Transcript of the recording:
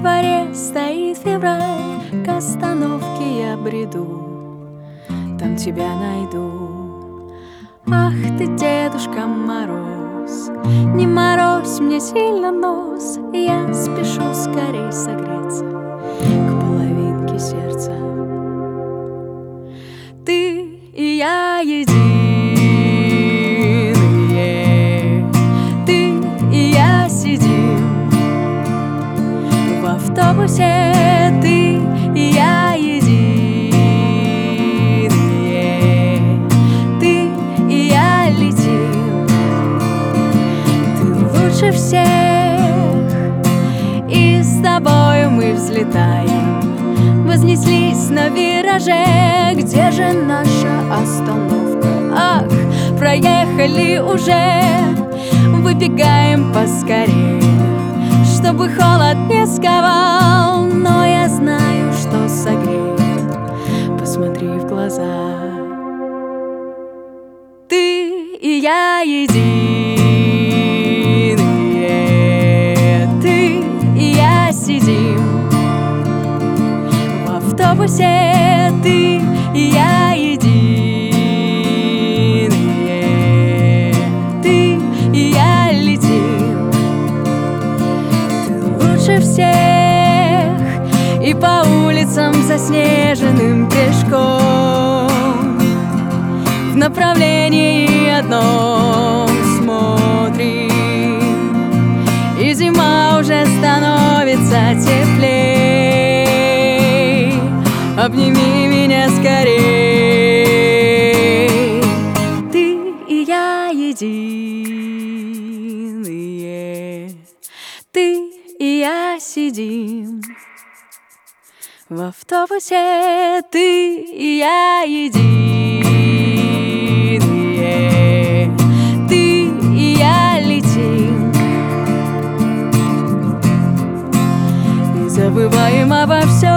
дворе стоит февраль, к остановке я бреду, там тебя найду. Ах ты, Дедушка Мороз, не морозь мне сильно нос, я спешу скорей согреться к половинке сердца. Ты и я единые, ты и я сидим в автобусе, ты и я единые, ты и я летим. Ты лучше всех, и с тобой мы взлетаем, вознеслись на вираже. Где же наша остановка? Ах, проехали уже, выбегаем поскорее, чтобы холод не сковал. Но я знаю, что согреет, посмотри в глаза. Ты и я единые, ты и я сидим в автобусе, ты и я единые, ты и я летим. Ты лучше всех, и по улицам заснеженным пешком в направлении одном смотрим, и зима уже становится теплей. Обними меня скорей. Ты и я единые, ты и я сидим в автобусе, ты и я единые, ты и я летим. И забываем обо всем,